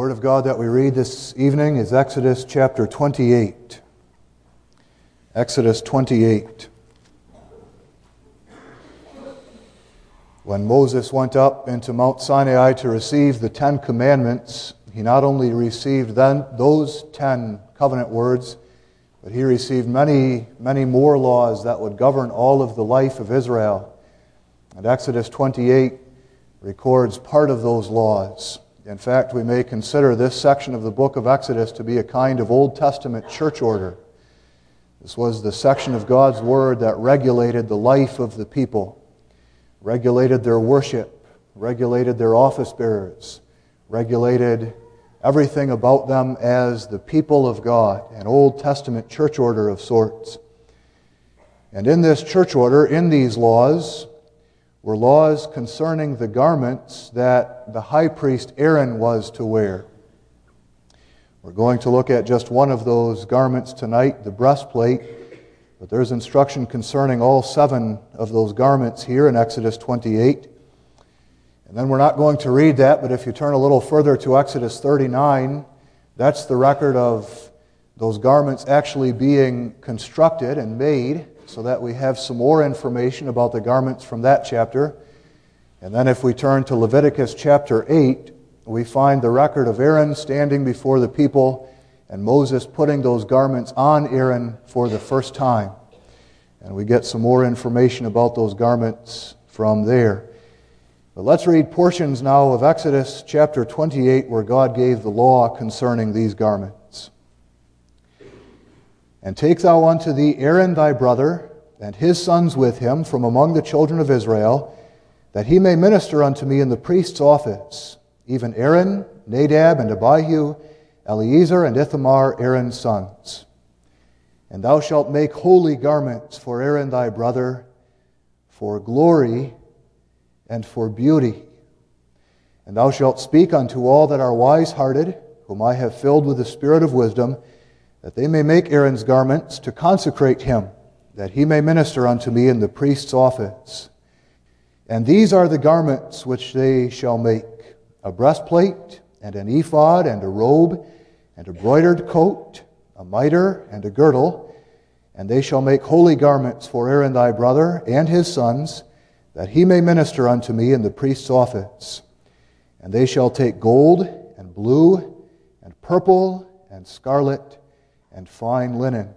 Word of God that we read this evening is Exodus chapter 28. Exodus 28. When Moses went up into Mount Sinai to receive the 10 Commandments, he not only received then those 10 covenant words, but he received many, many more laws that would govern all of the life of Israel. And Exodus 28 records part of those laws. In fact, we may consider this section of the book of Exodus to be a kind of Old Testament church order. This was the section of God's Word that regulated the life of the people, regulated their worship, regulated their office bearers, regulated everything about them as the people of God, an Old Testament church order of sorts. And in this church order, in these laws, were laws concerning the garments that the high priest Aaron was to wear. We're going to look at just one of those garments tonight, the breastplate, but there's instruction concerning all 7 of those garments here in Exodus 28. And then we're not going to read that, but if you turn a little further to Exodus 39, that's the record of those garments actually being constructed and made, so that we have some more information about the garments from that chapter. And then if we turn to Leviticus chapter 8, we find the record of Aaron standing before the people and Moses putting those garments on Aaron for the first time. And we get some more information about those garments from there. But let's read portions now of Exodus chapter 28 where God gave the law concerning these garments. And take thou unto thee Aaron thy brother, and his sons with him from among the children of Israel, that he may minister unto me in the priest's office, even Aaron, Nadab, and Abihu, Eleazar, and Ithamar, Aaron's sons. And thou shalt make holy garments for Aaron thy brother, for glory and for beauty. And thou shalt speak unto all that are wise-hearted, whom I have filled with the spirit of wisdom, that they may make Aaron's garments to consecrate him, that he may minister unto me in the priest's office. And these are the garments which they shall make: a breastplate, and an ephod, and a robe, and a broidered coat, a mitre, and a girdle. And they shall make holy garments for Aaron thy brother and his sons, that he may minister unto me in the priest's office. And they shall take gold, and blue, and purple, and scarlet, and fine linen.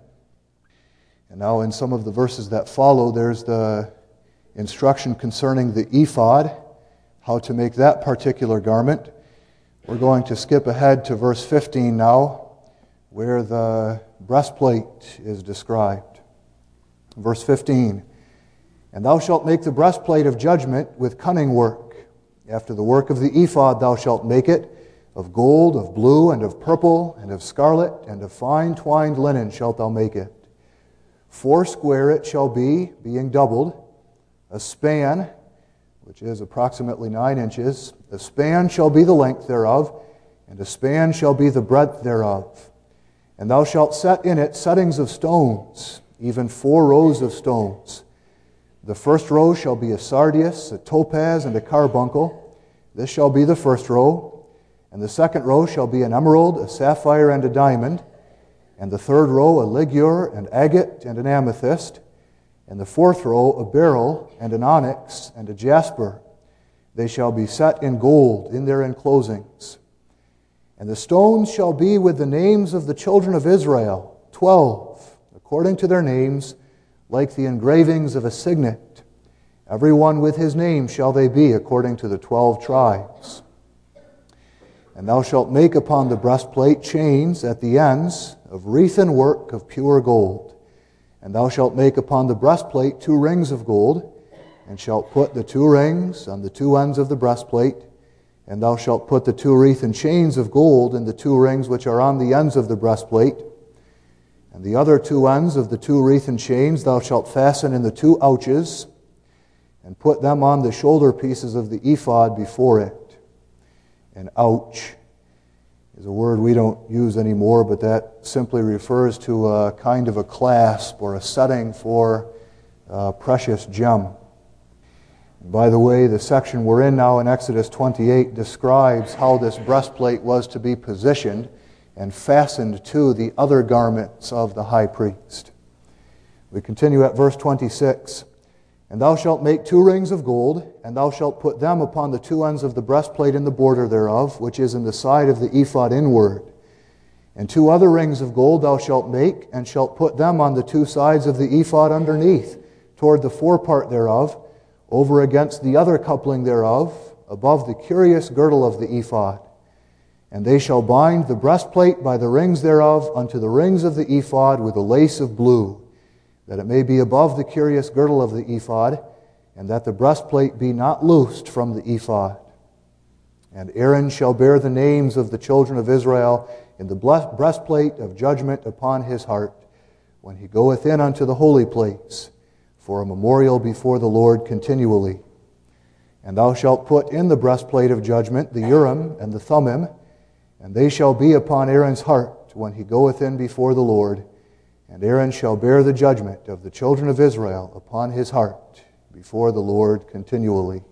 And now in some of the verses that follow, there's the instruction concerning the ephod, how to make that particular garment. We're going to skip ahead to verse 15 now, where the breastplate is described. Verse 15, And thou shalt make the breastplate of judgment with cunning work. After the work of the ephod thou shalt make it, of gold, of blue, and of purple, and of scarlet, and of fine twined linen shalt thou make it. 4 square it shall be, being doubled. A span, which is approximately 9 inches, a span shall be the length thereof, and a span shall be the breadth thereof. And thou shalt set in it settings of stones, even 4 rows of stones. The first row shall be a sardius, a topaz, and a carbuncle. This shall be the first row. And the second row shall be an emerald, a sapphire, and a diamond. And the third row a ligure, an agate, and an amethyst. And the fourth row a beryl, and an onyx, and a jasper. They shall be set in gold in their enclosings. And the stones shall be with the names of the children of Israel, 12, according to their names, like the engravings of a signet. Every one with his name shall they be, according to the 12 tribes. And thou shalt make upon the breastplate chains at the ends of wreathen work of pure gold. And thou shalt make upon the breastplate 2 rings of gold, and shalt put the 2 rings on the 2 ends of the breastplate. And thou shalt put the 2 wreathen chains of gold in the 2 rings which are on the ends of the breastplate. And the other 2 ends of the 2 wreathen chains thou shalt fasten in the 2 ouches, and put them on the shoulder pieces of the ephod before it. An ouch is a word we don't use anymore, but that simply refers to a kind of a clasp or a setting for a precious gem. By the way, the section we're in now in Exodus 28 describes how this breastplate was to be positioned and fastened to the other garments of the high priest. We continue at verse 26. And thou shalt make 2 rings of gold, and thou shalt put them upon the 2 ends of the breastplate in the border thereof, which is in the side of the ephod inward. And 2 other rings of gold thou shalt make, and shalt put them on the 2 sides of the ephod underneath, toward the forepart thereof, over against the other coupling thereof, above the curious girdle of the ephod. And they shall bind the breastplate by the rings thereof unto the rings of the ephod with a lace of blue, that it may be above the curious girdle of the ephod, and that the breastplate be not loosed from the ephod. And Aaron shall bear the names of the children of Israel in the breastplate of judgment upon his heart, when he goeth in unto the holy place, for a memorial before the Lord continually. And thou shalt put in the breastplate of judgment the Urim and the Thummim, and they shall be upon Aaron's heart when he goeth in before the Lord. And Aaron shall bear the judgment of the children of Israel upon his heart before the Lord continually.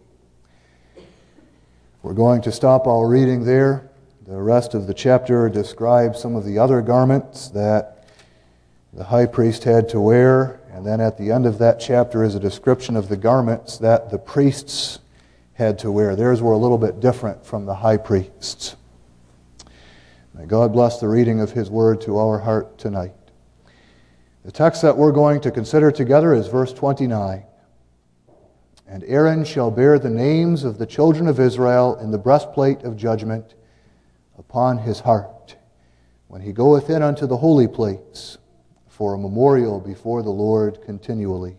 We're going to stop our reading there. The rest of the chapter describes some of the other garments that the high priest had to wear. And then at the end of that chapter is a description of the garments that the priests had to wear. Theirs were a little bit different from the high priest's. May God bless the reading of His Word to our heart tonight. The text that we're going to consider together is verse 29. And Aaron shall bear the names of the children of Israel in the breastplate of judgment upon his heart, when he goeth in unto the holy place, for a memorial before the Lord continually.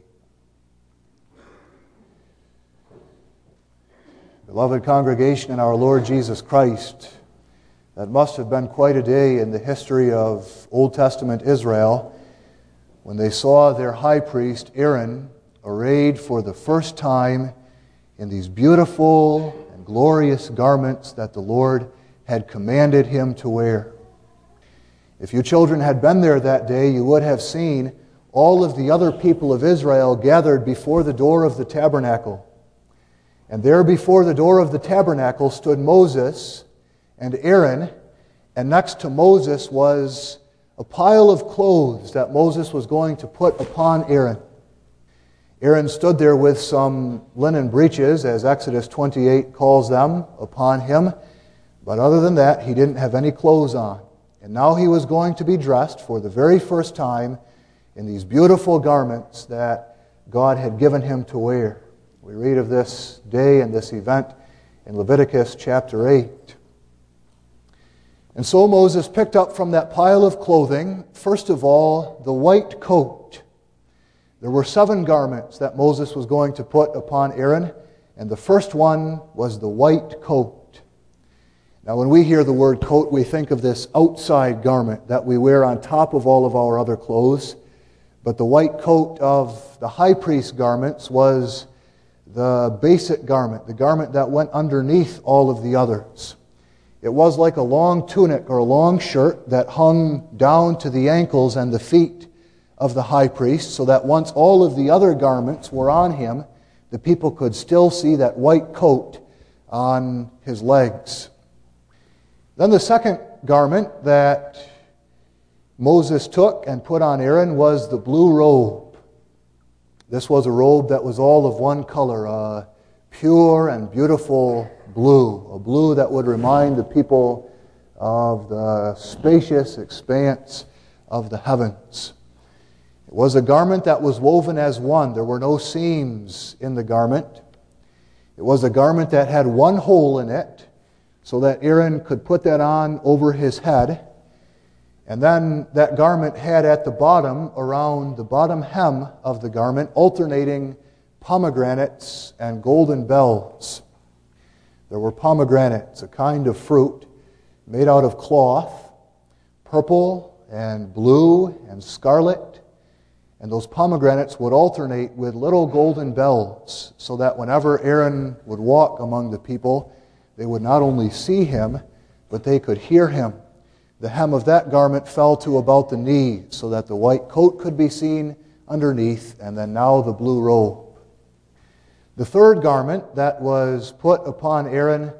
Beloved congregation in our Lord Jesus Christ, that must have been quite a day in the history of Old Testament Israel when they saw their high priest Aaron arrayed for the first time in these beautiful and glorious garments that the Lord had commanded him to wear. If you children had been there that day, you would have seen all of the other people of Israel gathered before the door of the tabernacle. And there before the door of the tabernacle stood Moses and Aaron, and next to Moses was a pile of clothes that Moses was going to put upon Aaron. Aaron stood there with some linen breeches, as Exodus 28 calls them, upon him. But other than that, he didn't have any clothes on. And now he was going to be dressed for the very first time in these beautiful garments that God had given him to wear. We read of this day and this event in Leviticus chapter 8. And so Moses picked up from that pile of clothing, first of all, the white coat. There were 7 garments that Moses was going to put upon Aaron, and the first one was the white coat. Now, when we hear the word coat, we think of this outside garment that we wear on top of all of our other clothes. But the white coat of the high priest's garments was the basic garment, the garment that went underneath all of the others. It was like a long tunic or a long shirt that hung down to the ankles and the feet of the high priest, so that once all of the other garments were on him, the people could still see that white coat on his legs. Then the second garment that Moses took and put on Aaron was the blue robe. This was a robe that was all of one color, a pure and beautiful blue, a blue that would remind the people of the spacious expanse of the heavens. It was a garment that was woven as one. There were no seams in the garment. It was a garment that had one hole in it, so that Aaron could put that on over his head. And then that garment had at the bottom, around the bottom hem of the garment, alternating pomegranates and golden bells. There were pomegranates, a kind of fruit made out of cloth, purple and blue and scarlet. And those pomegranates would alternate with little golden bells, so that whenever Aaron would walk among the people, they would not only see him, but they could hear him. The hem of that garment fell to about the knee, so that the white coat could be seen underneath, and then now the blue robe. The third garment that was put upon Aaron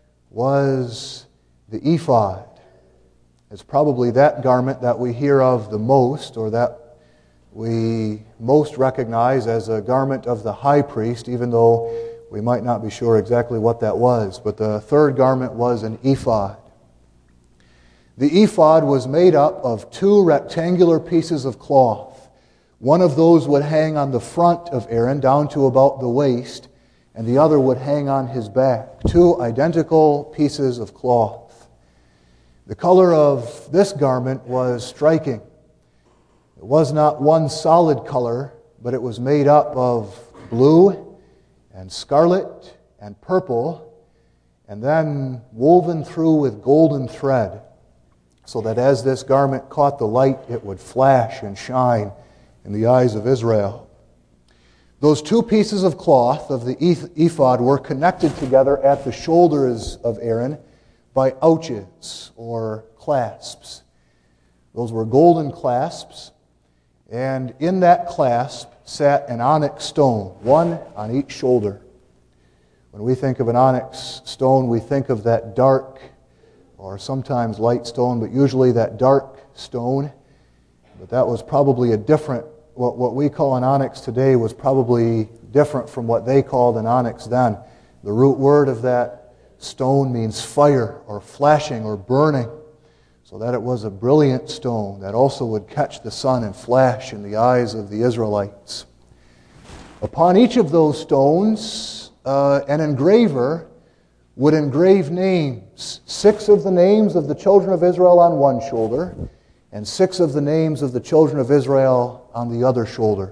was the ephod. It's probably that garment that we hear of the most, or that we most recognize as a garment of the high priest, even though we might not be sure exactly what that was. But the third garment was an ephod. The ephod was made up of two rectangular pieces of cloth. One of those would hang on the front of Aaron down to about the waist, and the other would hang on his back. Two identical pieces of cloth. The color of this garment was striking. It was not one solid color, but it was made up of blue and scarlet and purple, and then woven through with golden thread, so that as this garment caught the light, it would flash and shine in the eyes of Israel. Those two pieces of cloth of the ephod were connected together at the shoulders of Aaron by ouches or clasps. Those were golden clasps, and in that clasp sat an onyx stone, one on each shoulder. When we think of an onyx stone, we think of that dark or sometimes light stone, but usually that dark stone. But that was probably a different, what we call an onyx today was probably different from what they called an onyx then. The root word of that stone means fire or flashing or burning, so that it was a brilliant stone that also would catch the sun and flash in the eyes of the Israelites. Upon each of those stones, an engraver would engrave names, 6 of the names of the children of Israel on one shoulder, and 6 of the names of the children of Israel on the other shoulder.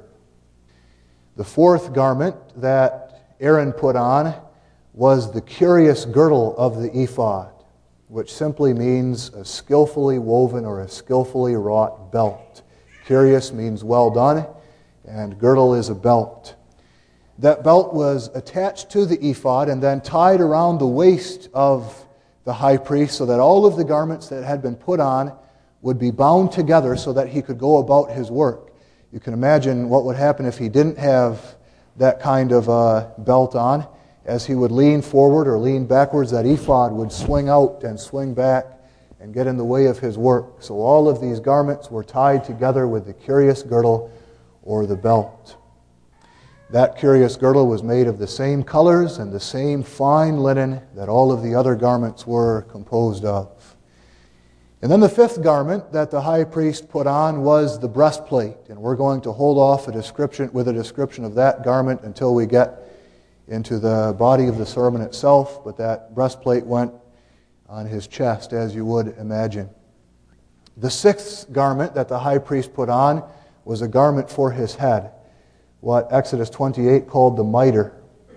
The fourth garment that Aaron put on was the curious girdle of the ephod, which simply means a skillfully woven or a skillfully wrought belt. Curious means well done, and girdle is a belt. That belt was attached to the ephod and then tied around the waist of the high priest so that all of the garments that had been put on would be bound together so that he could go about his work. You can imagine what would happen if he didn't have that kind of belt on. As he would lean forward or lean backwards, that ephod would swing out and swing back and get in the way of his work. So all of these garments were tied together with the curious girdle or the belt. That curious girdle was made of the same colors and the same fine linen that all of the other garments were composed of. And then the fifth garment that the high priest put on was the breastplate. And we're going to hold off with a description of that garment until we get into the body of the sermon itself. But that breastplate went on his chest, as you would imagine. The sixth garment that the high priest put on was a garment for his head, what Exodus 28 called the mitre.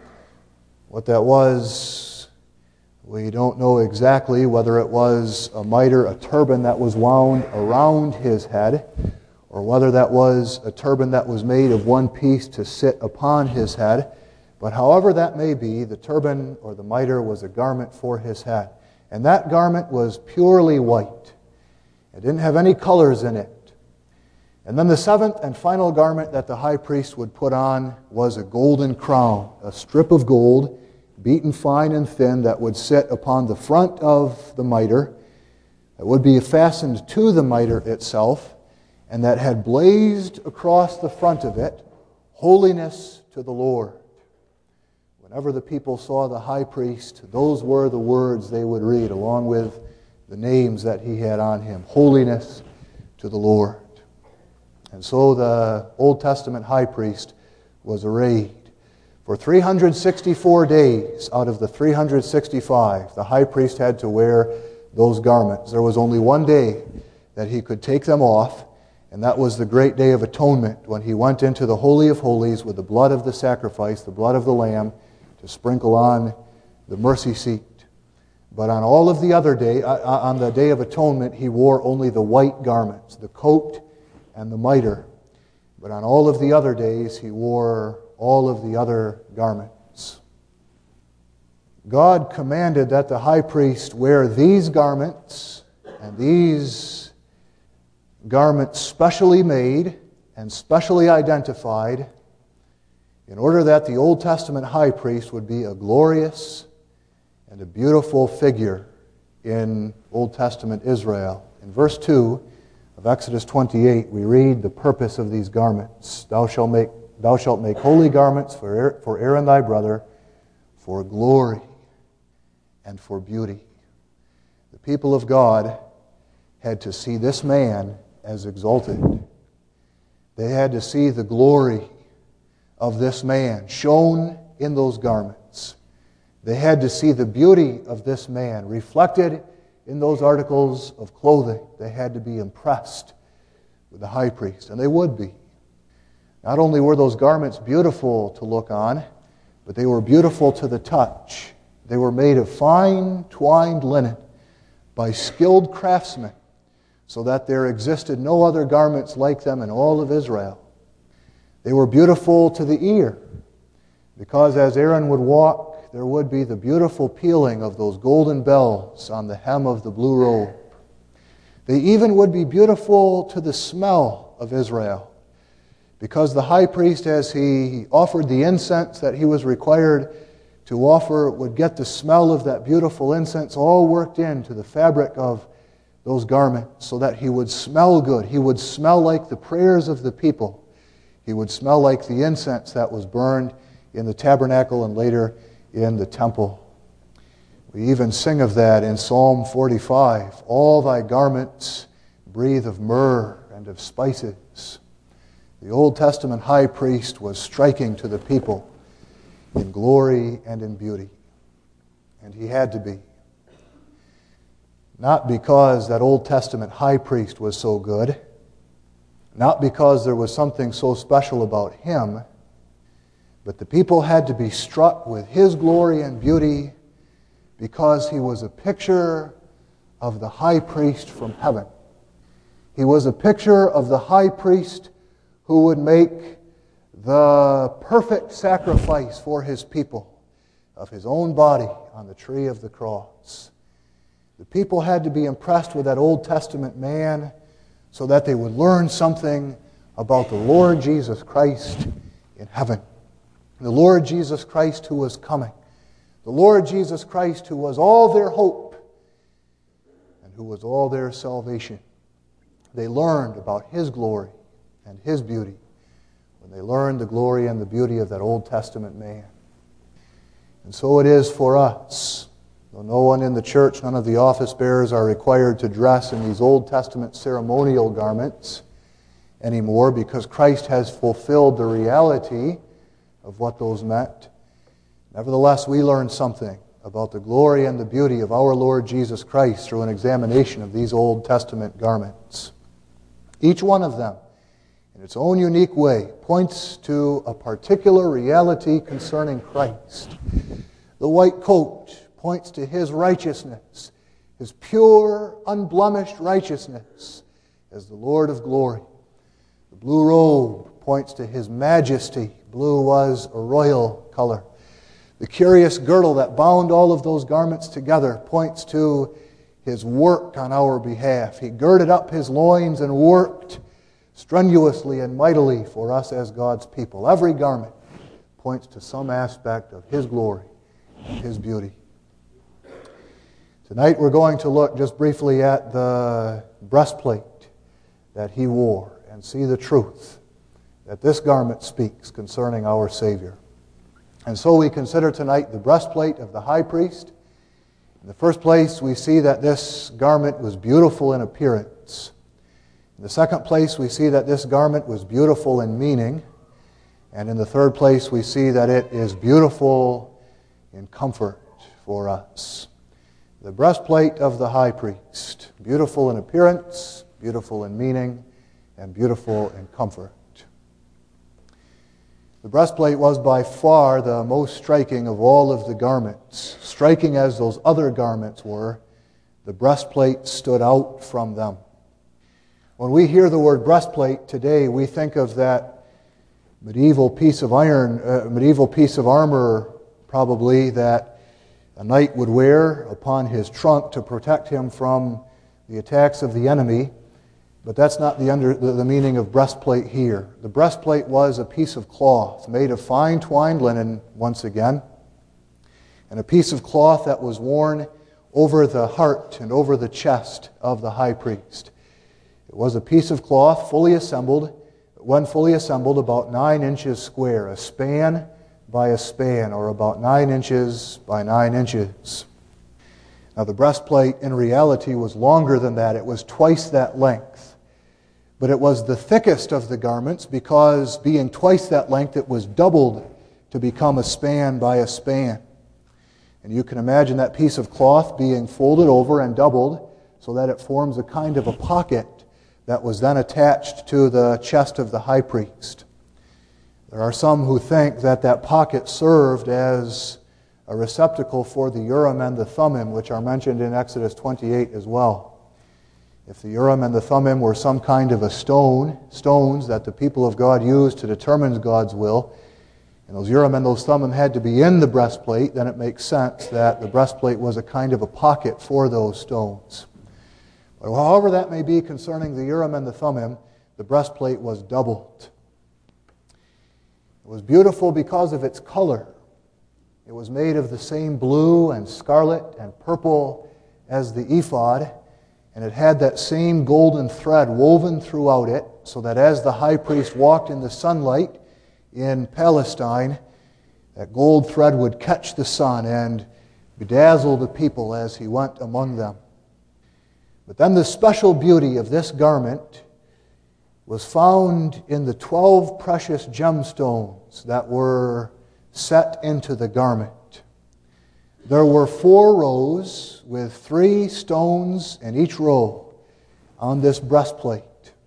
What that was, we don't know exactly, whether it was a mitre, a turban that was wound around his head, or whether that was a turban that was made of one piece to sit upon his head. But however that may be, the turban or the mitre was a garment for his head. And that garment was purely white. It didn't have any colors in it. And then the seventh and final garment that the high priest would put on was a golden crown, a strip of gold, beaten fine and thin, that would sit upon the front of the mitre, that would be fastened to the mitre itself, and that had blazed across the front of it, "Holiness to the Lord." Whenever the people saw the high priest, those were the words they would read, along with the names that he had on him: "Holiness to the Lord." And so the Old Testament high priest was arrayed. For 364 days out of the 365, the high priest had to wear those garments. There was only one day that he could take them off, and that was the great day of atonement, when he went into the Holy of Holies with the blood of the sacrifice, the blood of the lamb, to sprinkle on the mercy seat. But on all of the other day, on the Day of Atonement, he wore only the white garments, the coat and the mitre. But on all of the other days, he wore all of the other garments. God commanded that the high priest wear these garments, and these garments specially made and specially identified in order that the Old Testament high priest would be a glorious and a beautiful figure in Old Testament Israel. In verse 2 of Exodus 28, we read the purpose of these garments. Thou shalt make holy garments for Aaron thy brother, for glory and for beauty. The people of God had to see this man as exalted. They had to see the glory of this man shown in those garments. They had to see the beauty of this man reflected in those articles of clothing. They had to be impressed with the high priest, and they would be. Not only were those garments beautiful to look on, but they were beautiful to the touch. They were made of fine twined linen by skilled craftsmen, so that there existed no other garments like them in all of Israel. They were beautiful to the ear, because as Aaron would walk, there would be the beautiful pealing of those golden bells on the hem of the blue robe. They even would be beautiful to the smell of Israel, because the high priest, as he offered the incense that he was required to offer, would get the smell of that beautiful incense all worked into the fabric of those garments so that he would smell good. He would smell like the prayers of the people. He would smell like the incense that was burned in the tabernacle and later in the temple. We even sing of that in Psalm 45. All thy garments breathe of myrrh and of spices. The Old Testament high priest was striking to the people in glory and in beauty. And he had to be. Not because that Old Testament high priest was so good, not because there was something so special about him, but the people had to be struck with his glory and beauty because he was a picture of the high priest from heaven. He was a picture of the high priest who would make the perfect sacrifice for his people of his own body on the tree of the cross. The people had to be impressed with that Old Testament man so that they would learn something about the Lord Jesus Christ in heaven. The Lord Jesus Christ who was coming. The Lord Jesus Christ who was all their hope and who was all their salvation. They learned about his glory and his beauty when they learned the glory and the beauty of that Old Testament man. And so it is for us. Though no one in the church, none of the office bearers are required to dress in these Old Testament ceremonial garments anymore because Christ has fulfilled the reality of what those meant. Nevertheless, we learn something about the glory and the beauty of our Lord Jesus Christ through an examination of these Old Testament garments. Each one of them, in its own unique way, points to a particular reality concerning Christ. The white coat points to his righteousness, his pure, unblemished righteousness as the Lord of glory. The blue robe points to his majesty. Blue was a royal color. The curious girdle that bound all of those garments together points to his work on our behalf. He girded up his loins and worked strenuously and mightily for us as God's people. Every garment points to some aspect of his glory and his beauty. Tonight we're going to look just briefly at the breastplate that he wore and see the truth that this garment speaks concerning our Savior. And so we consider tonight the breastplate of the high priest. In the first place, we see that this garment was beautiful in appearance. In the second place, we see that this garment was beautiful in meaning. And in the third place, we see that it is beautiful in comfort for us. The breastplate of the high priest, beautiful in appearance, beautiful in meaning, and beautiful in comfort. The breastplate was by far the most striking of all of the garments. Striking as those other garments were, the breastplate stood out from them. When we hear the word breastplate today, we think of that medieval piece of armor, probably, that a knight would wear upon his trunk to protect him from the attacks of the enemy. But that's not the meaning of breastplate here. The breastplate was a piece of cloth made of fine twined linen, once again, and a piece of cloth that was worn over the heart and over the chest of the high priest. It was a piece of cloth fully assembled, when fully assembled, about 9 inches square, a span by a span, or about 9 inches by 9 inches. Now the breastplate in reality was longer than that. It was twice that length. But it was the thickest of the garments because, being twice that length, it was doubled to become a span by a span. And you can imagine that piece of cloth being folded over and doubled so that it forms a kind of a pocket that was then attached to the chest of the high priest. There are some who think that that pocket served as a receptacle for the Urim and the Thummim, which are mentioned in Exodus 28 as well. If the Urim and the Thummim were some kind of a stones that the people of God used to determine God's will, and those Urim and those Thummim had to be in the breastplate, then it makes sense that the breastplate was a kind of a pocket for those stones. But however that may be concerning the Urim and the Thummim, the breastplate was doubled. It was beautiful because of its color. It was made of the same blue and scarlet and purple as the ephod, and it had that same golden thread woven throughout it, so that as the high priest walked in the sunlight in Palestine, that gold thread would catch the sun and bedazzle the people as he went among them. But then the special beauty of this garment was found in the 12 precious gemstones that were set into the garment. There were 4 rows with 3 stones in each row on this breastplate.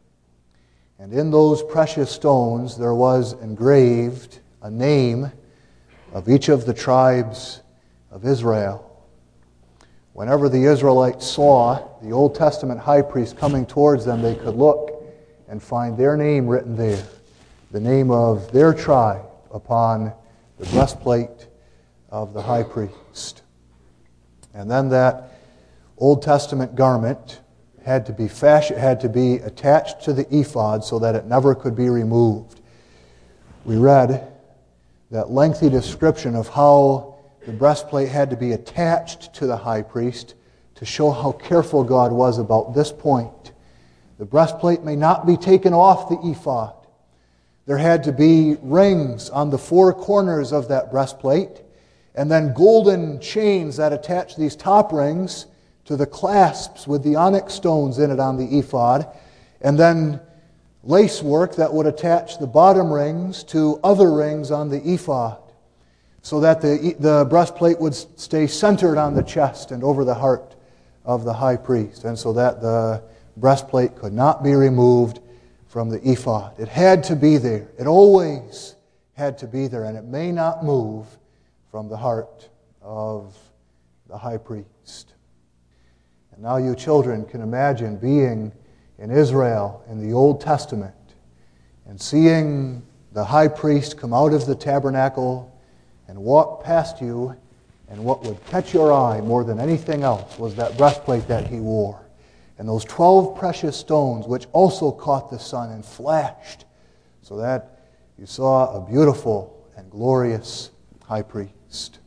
And in those precious stones there was engraved a name of each of the tribes of Israel. Whenever the Israelites saw the Old Testament high priest coming towards them, they could look and find their name written there, the name of their tribe upon the breastplate of the high priest. And then that Old Testament garment had to be attached to the ephod so that it never could be removed. We read that lengthy description of how the breastplate had to be attached to the high priest to show how careful God was about this point. The breastplate may not be taken off the ephod. There had to be rings on the 4 corners of that breastplate, and then golden chains that attach these top rings to the clasps with the onyx stones in it on the ephod, and then lace work that would attach the bottom rings to other rings on the ephod, so that the breastplate would stay centered on the chest and over the heart of the high priest, and so that the breastplate could not be removed from the ephod. It had to be there. It always had to be there, and it may not move from the heart of the high priest. And now you children can imagine being in Israel in the Old Testament and seeing the high priest come out of the tabernacle and walk past you, and what would catch your eye more than anything else was that breastplate that he wore, and those 12 precious stones which also caught the sun and flashed, so that you saw a beautiful and glorious high priest.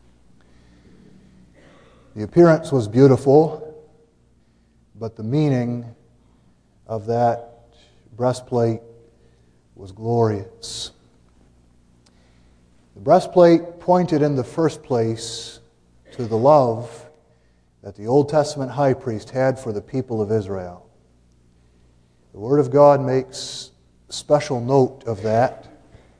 The appearance was beautiful, but the meaning of that breastplate was glorious. The breastplate pointed in the first place to the love that the Old Testament high priest had for the people of Israel. The Word of God makes special note of that.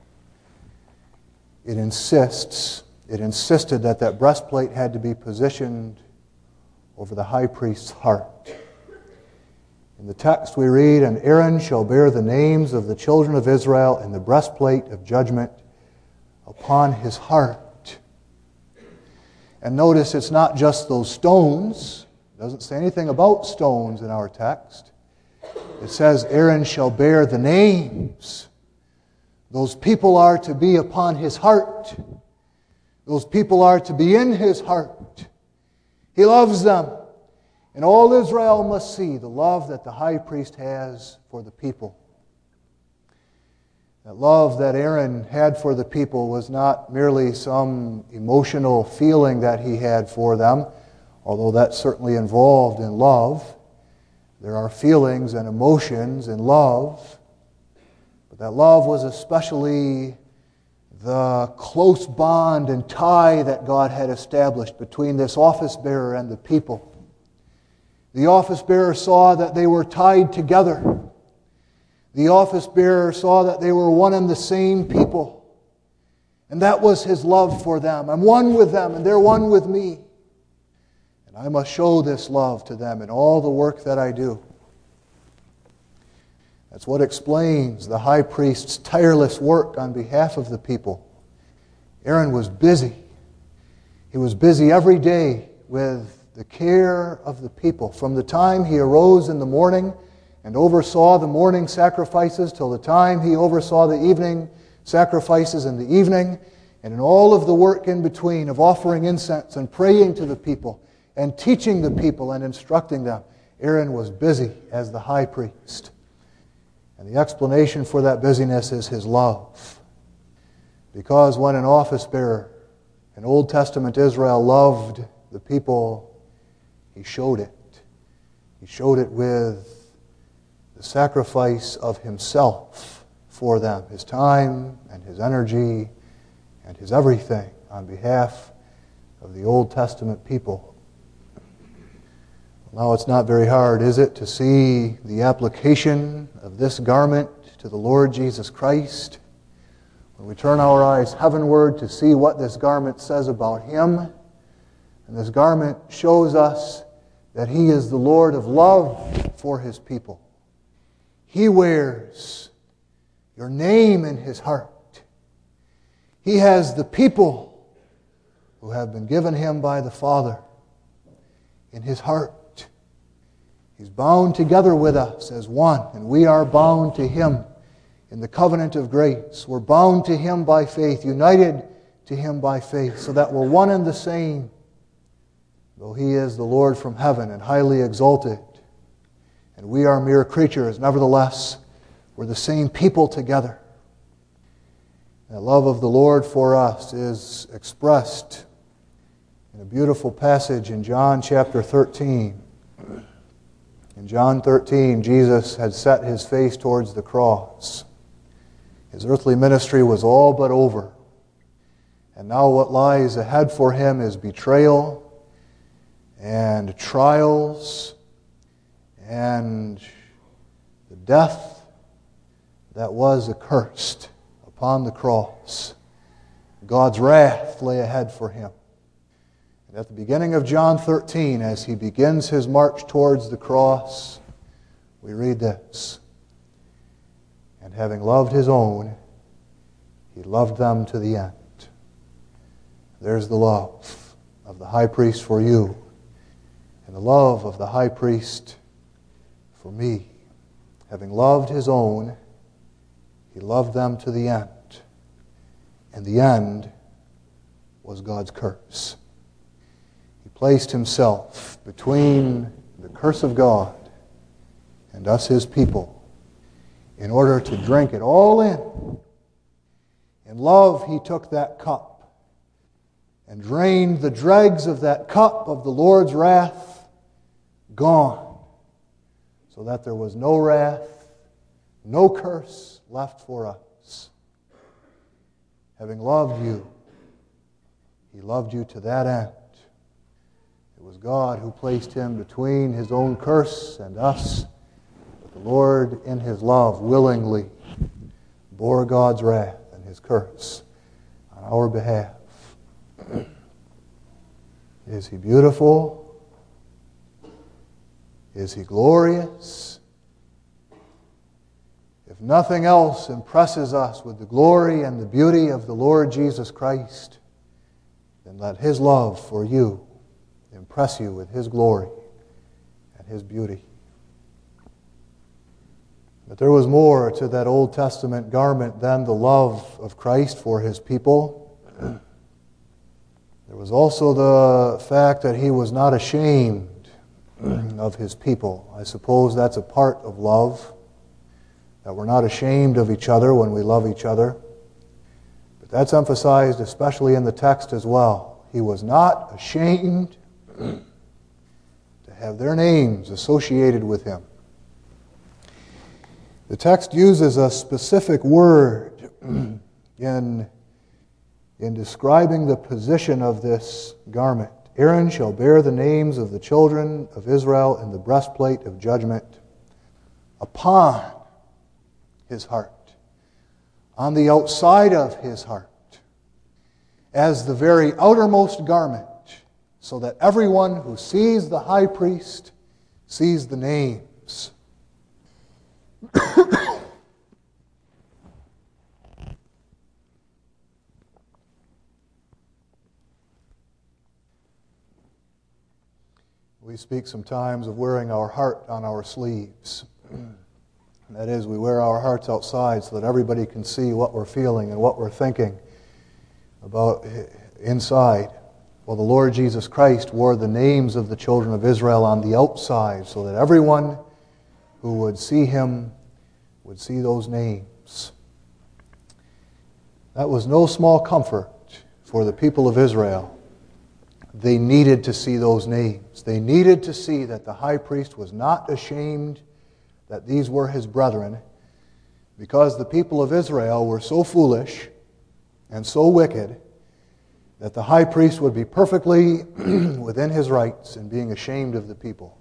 It insisted that that breastplate had to be positioned over the high priest's heart. In the text we read, "And Aaron shall bear the names of the children of Israel in the breastplate of judgment upon his heart." And notice it's not just those stones. It doesn't say anything about stones in our text. It says Aaron shall bear the names. Those people are to be upon his heart. Those people are to be in his heart. He loves them. And all Israel must see the love that the high priest has for the people. That love that Aaron had for the people was not merely some emotional feeling that he had for them, although that's certainly involved in love. There are feelings and emotions in love, but that love was especially the close bond and tie that God had established between this office bearer and the people. The office bearer saw that they were tied together. The office bearer saw that they were one and the same people. And that was his love for them. I'm one with them and they're one with me. And I must show this love to them in all the work that I do. That's what explains the high priest's tireless work on behalf of the people. Aaron was busy. He was busy every day with the care of the people. From the time he arose in the morning and oversaw the morning sacrifices till the time he oversaw the evening sacrifices in the evening, and in all of the work in between of offering incense and praying to the people and teaching the people and instructing them, Aaron was busy as the high priest. And the explanation for that busyness is his love. Because when an office bearer in Old Testament Israel loved the people, he showed it. He showed it with the sacrifice of himself for them, his time and his energy and his everything on behalf of the Old Testament people. Now it's not very hard, is it, to see the application of this garment to the Lord Jesus Christ? When we turn our eyes heavenward to see what this garment says about Him, and this garment shows us that He is the Lord of love for His people. He wears your name in His heart. He has the people who have been given Him by the Father in His heart. He's bound together with us as one, and we are bound to Him in the covenant of grace. We're bound to Him by faith, united to Him by faith, so that we're one and the same. Though He is the Lord from heaven and highly exalted, and we are mere creatures, nevertheless, we're the same people together. The love of the Lord for us is expressed in a beautiful passage in John chapter 13. In John 13, Jesus had set His face towards the cross. His earthly ministry was all but over. And now what lies ahead for Him is betrayal and trials and the death that was accursed upon the cross. God's wrath lay ahead for Him. And at the beginning of John 13, as He begins His march towards the cross, we read this: "And having loved His own, He loved them to the end." There's the love of the high priest for you, and the love of the high priest for me. Having loved His own, He loved them to the end. And the end was God's curse. He placed Himself between the curse of God and us, His people, in order to drink it all in. In love, He took that cup and drained the dregs of that cup of the Lord's wrath, gone, so that there was no wrath, no curse left for us. Having loved you, He loved you to that end. It was God who placed Him between His own curse and us, but the Lord, in His love, willingly bore God's wrath and His curse on our behalf. Is He beautiful? Is He glorious? If nothing else impresses us with the glory and the beauty of the Lord Jesus Christ, then let His love for you impress you with His glory and His beauty. But there was more to that Old Testament garment than the love of Christ for His people. There was also the fact that He was not ashamed of His people. I suppose that's a part of love, that we're not ashamed of each other when we love each other. But that's emphasized especially in the text as well. He was not ashamed to have their names associated with Him. The text uses a specific word in describing the position of this garment. Aaron shall bear the names of the children of Israel in the breastplate of judgment upon his heart, on the outside of his heart, as the very outermost garment, so that everyone who sees the high priest sees the names. We speak sometimes of wearing our heart on our sleeves. That is, we wear our hearts outside so that everybody can see what we're feeling and what we're thinking about inside. Well, the Lord Jesus Christ wore the names of the children of Israel on the outside so that everyone who would see Him would see those names. That was no small comfort for the people of Israel. They needed to see those names. They needed to see that the high priest was not ashamed that these were his brethren, because the people of Israel were so foolish and so wicked that the high priest would be perfectly within his rights in being ashamed of the people.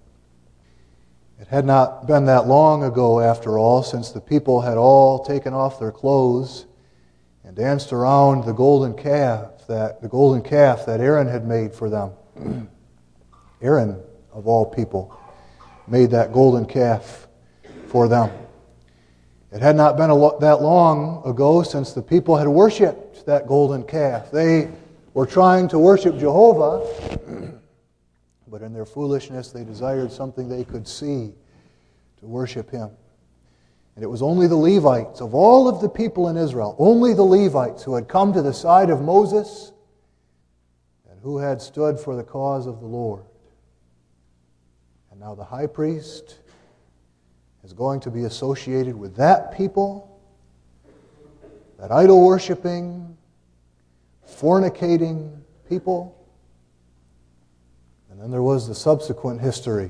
It had not been that long ago, after all, since the people had all taken off their clothes and danced around the golden calf that Aaron had made for them. Aaron, of all people, made that golden calf for them. It had not been that long ago since the people had worshipped that golden calf. They were trying to worship Jehovah, but in their foolishness they desired something they could see to worship Him. And it was only the Levites, of all of the people in Israel, only the Levites who had come to the side of Moses and who had stood for the cause of the Lord. And now the high priest is going to be associated with that people, that idol-worshiping, fornicating people. And then there was the subsequent history.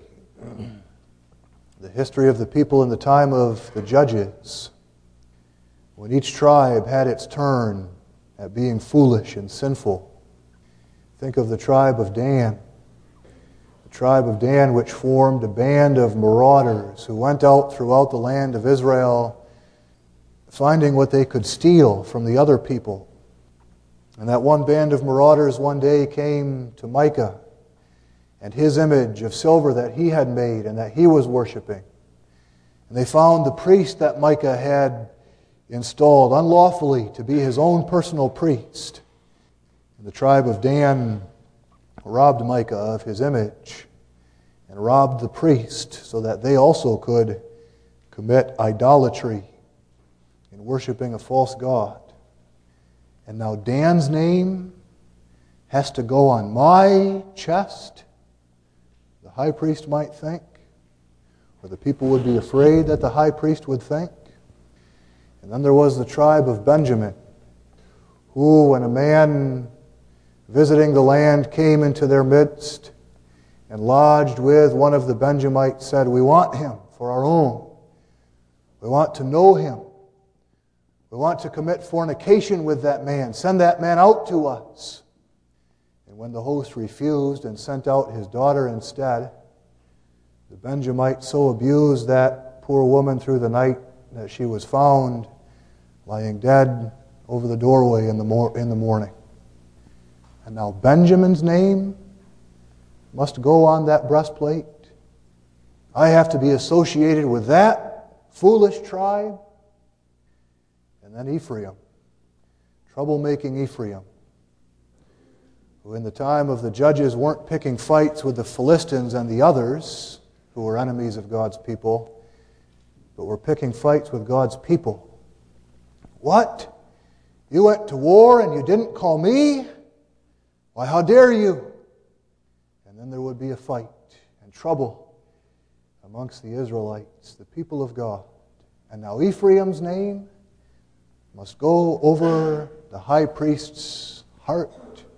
The history of the people in the time of the judges, when each tribe had its turn at being foolish and sinful. Think of the tribe of Dan. The tribe of Dan, which formed a band of marauders who went out throughout the land of Israel, finding what they could steal from the other people. And that one band of marauders one day came to Micah and his image of silver that he had made and that he was worshiping. And they found the priest that Micah had installed unlawfully to be his own personal priest. And the tribe of Dan robbed Micah of his image and robbed the priest so that they also could commit idolatry in worshiping a false god. And now Dan's name has to go on my chest, the high priest might think, or the people would be afraid that the high priest would think. And then there was the tribe of Benjamin, who, when a man visiting the land came into their midst and lodged with one of the Benjamites, said, "We want him for our own. We want to know him. We want to commit fornication with that man. Send that man out to us." And when the host refused and sent out his daughter instead, the Benjamite so abused that poor woman through the night that she was found lying dead over the doorway in the morning. And now Benjamin's name must go on that breastplate. I have to be associated with that foolish tribe. And then Ephraim, troublemaking Ephraim, who in the time of the judges weren't picking fights with the Philistines and the others who were enemies of God's people, but were picking fights with God's people. What? You went to war and you didn't call me? Why, how dare you? And then there would be a fight, and trouble amongst the Israelites, the people of God. And now Ephraim's name must go over the high priest's heart.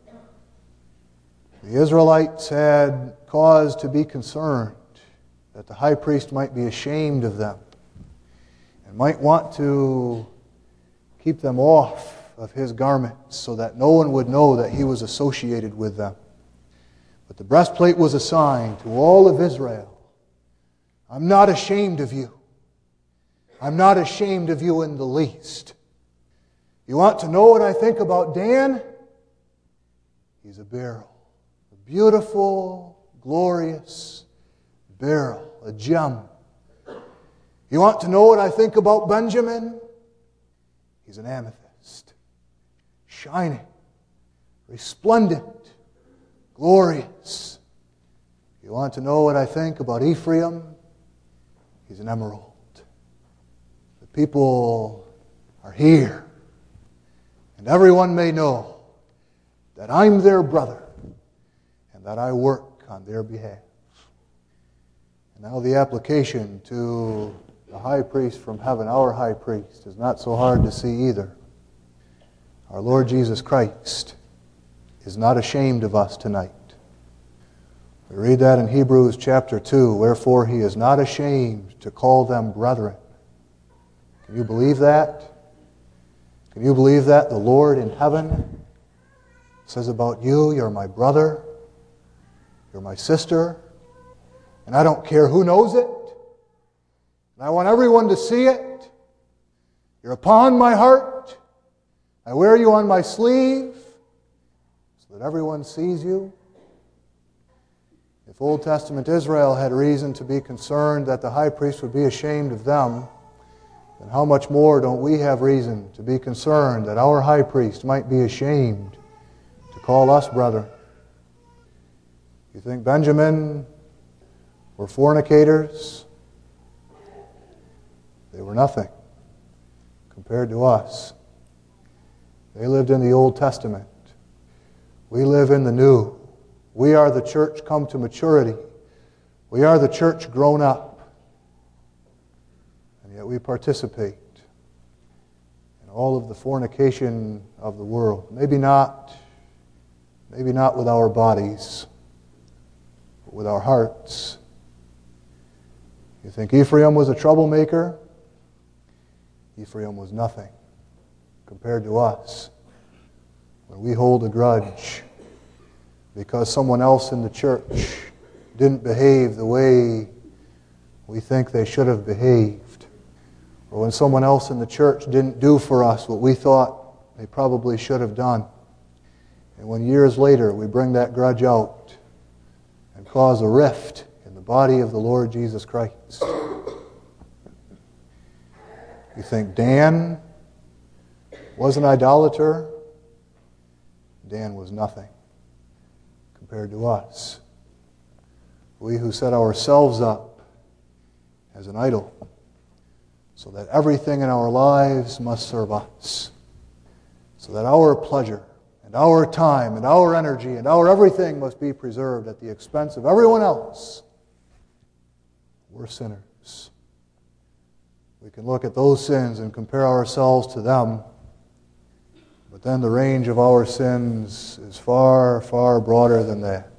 The Israelites had cause to be concerned that the high priest might be ashamed of them and might want to keep them off of his garments so that no one would know that he was associated with them. But the breastplate was a sign to all of Israel. I'm not ashamed of you. I'm not ashamed of you in the least. You want to know what I think about Dan? He's a beryl. A beautiful, glorious beryl. A gem. You want to know what I think about Benjamin? He's an amethyst. Shining. Resplendent. Glorious. You want to know what I think about Ephraim? He's an emerald. The people are here. And everyone may know that I'm their brother and that I work on their behalf. And now the application to the high priest from heaven, our high priest, is not so hard to see either. Our Lord Jesus Christ is not ashamed of us tonight. We read that in Hebrews chapter 2, wherefore he is not ashamed to call them brethren. Can you believe that? Can you believe that? The Lord in heaven says about you, you're my brother, you're my sister, and I don't care who knows it, and I want everyone to see it. You're upon my heart. I wear you on my sleeve so that everyone sees you. If Old Testament Israel had reason to be concerned that the high priest would be ashamed of them, then how much more don't we have reason to be concerned that our high priest might be ashamed to call us brethren? You think Benjamin were fornicators? They were nothing compared to us. They lived in the Old Testament. We live in the New. We are the church come to maturity. We are the church grown up. And yet we participate in all of the fornication of the world. Maybe not with our bodies, but with our hearts. You think Ephraim was a troublemaker? Ephraim was nothing compared to us. When we hold a grudge because someone else in the church didn't behave the way we think they should have behaved, or when someone else in the church didn't do for us what we thought they probably should have done, and when years later we bring that grudge out and cause a rift in the body of the Lord Jesus Christ. You think Dan was an idolater? Dan was nothing compared to us. We who set ourselves up as an idol so that everything in our lives must serve us, so that our pleasure and our time and our energy and our everything must be preserved at the expense of everyone else. We're sinners. We can look at those sins and compare ourselves to them, but then the range of our sins is far, far broader than that.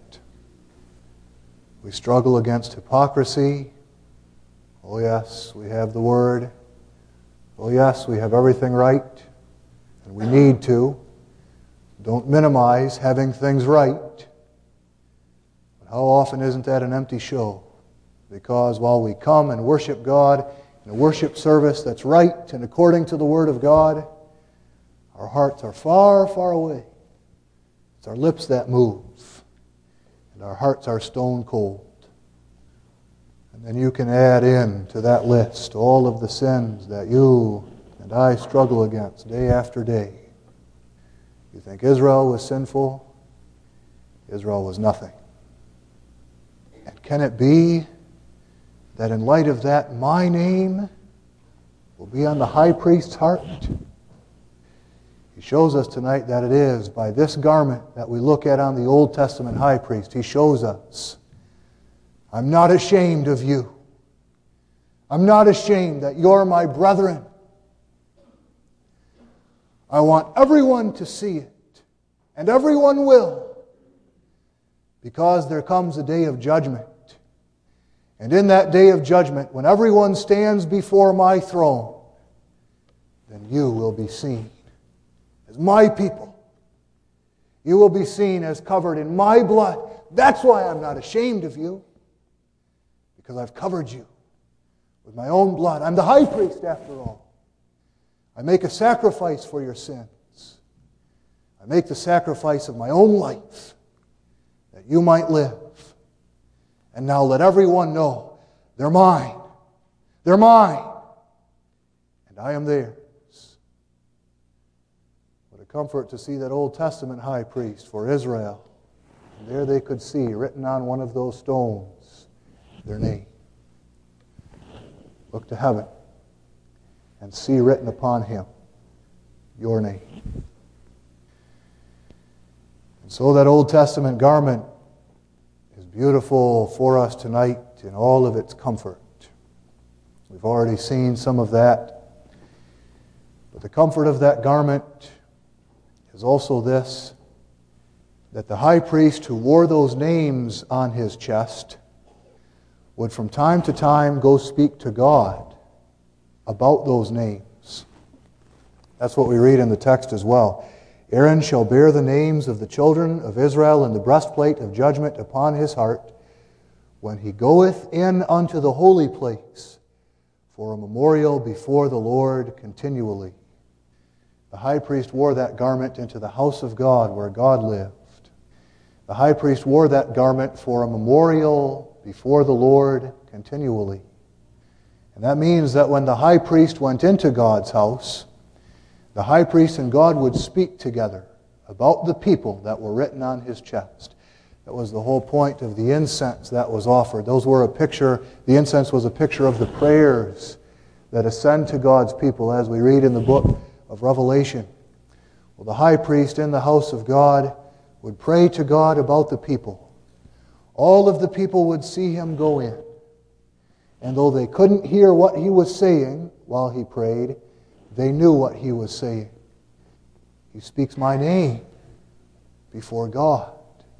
We struggle against hypocrisy. Oh yes, we have the Word. Oh yes, we have everything right, and we need to. Don't minimize having things right. But how often isn't that an empty show? Because while we come and worship God in a worship service that's right and according to the Word of God, our hearts are far, far away. It's our lips that move, and our hearts are stone cold. And then you can add in to that list all of the sins that you and I struggle against day after day. You think Israel was sinful? Israel was nothing. And can it be that in light of that, my name will be on the high priest's heart? He shows us tonight that it is by this garment that we look at on the Old Testament high priest. He shows us I'm not ashamed of you. I'm not ashamed that you're my brethren. I want everyone to see it, and everyone will, because there comes a day of judgment. And in that day of judgment, when everyone stands before my throne, then you will be seen as my people. You will be seen as covered in my blood. That's why I'm not ashamed of you, because I've covered you with my own blood. I'm the high priest after all. I make a sacrifice for your sins. I make the sacrifice of my own life that you might live. And now let everyone know they're mine. They're mine. And I am theirs. What a comfort to see that Old Testament high priest for Israel. And there they could see written on one of those stones their name. Look to heaven and see written upon him your name. And so that Old Testament garment is beautiful for us tonight in all of its comfort. We've already seen some of that. But the comfort of that garment is also this, that the high priest who wore those names on his chest would from time to time go speak to God about those names. That's what we read in the text as well. Aaron shall bear the names of the children of Israel in the breastplate of judgment upon his heart when he goeth in unto the holy place for a memorial before the Lord continually. The high priest wore that garment into the house of God where God lived. The high priest wore that garment for a memorial before the Lord continually. And that means that when the high priest went into God's house, the high priest and God would speak together about the people that were written on his chest. That was the whole point of the incense that was offered. Those were a picture, the incense was a picture of the prayers that ascend to God's people as we read in the book of Revelation. Well, the high priest in the house of God would pray to God about the people. All of the people would see him go in. And though they couldn't hear what he was saying while he prayed, they knew what he was saying. He speaks my name before God.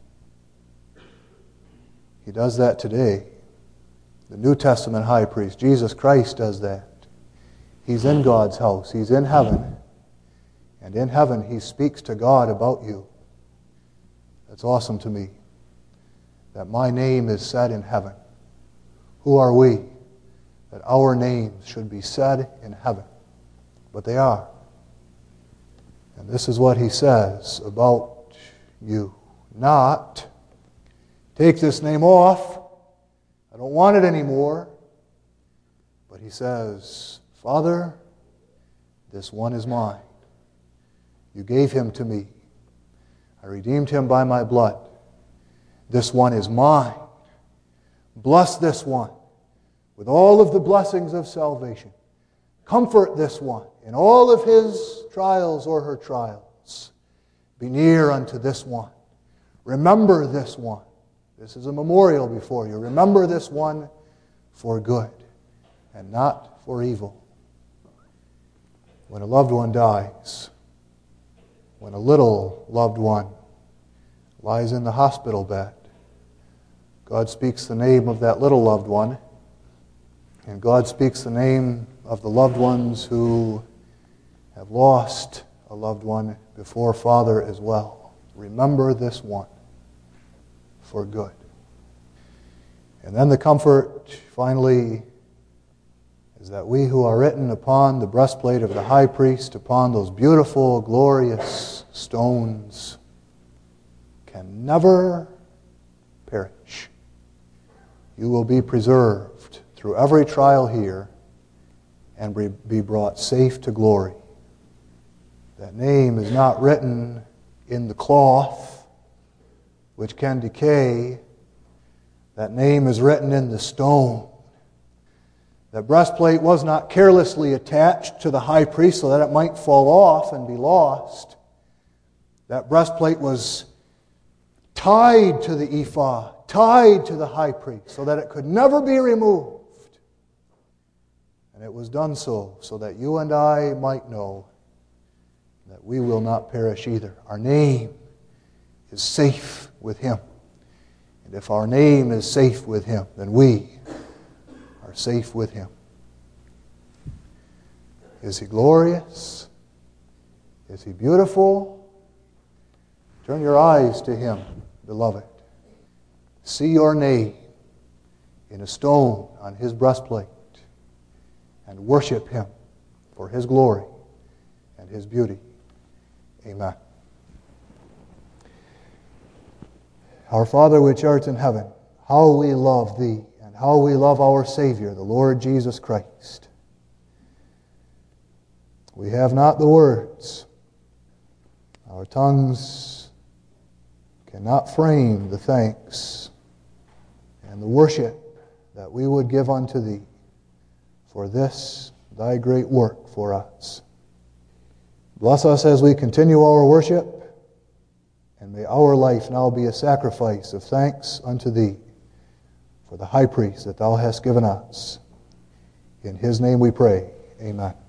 He does that today. The New Testament high priest, Jesus Christ, does that. He's in God's house. He's in heaven. And in heaven, he speaks to God about you. That's awesome to me, that my name is said in heaven. Who are we that our names should be said in heaven? But they are. And this is what he says about you. Not, take this name off, I don't want it anymore. But he says, Father, this one is mine. You gave him to me. I redeemed him by my blood. This one is mine. Bless this one with all of the blessings of salvation. Comfort this one in all of his trials or her trials. Be near unto this one. Remember this one. This is a memorial before you. Remember this one for good and not for evil. When a loved one dies, when a little loved one lies in the hospital bed, God speaks the name of that little loved one, and God speaks the name of the loved ones who have lost a loved one before Father as well. Remember this one for good. And then the comfort, finally, is that we who are written upon the breastplate of the high priest, upon those beautiful, glorious stones, can never perish. You will be preserved through every trial here and be brought safe to glory. That name is not written in the cloth, which can decay. That name is written in the stone. That breastplate was not carelessly attached to the high priest so that it might fall off and be lost. That breastplate was tied to the ephod tied to the high priest so that it could never be removed. And it was done so that you and I might know that we will not perish either. Our name is safe with Him. And if our name is safe with Him, then we are safe with Him. Is He glorious? Is He beautiful? Turn your eyes to Him, beloved. See your name in a stone on His breastplate and worship Him for His glory and His beauty. Amen. Our Father which art in heaven, how we love Thee and how we love our Savior, the Lord Jesus Christ. We have not the words. Our tongues cannot frame the thanks and the worship that we would give unto Thee for this Thy great work for us. Bless us as we continue our worship, and may our life now be a sacrifice of thanks unto Thee for the high priest that Thou hast given us. In His name we pray. Amen.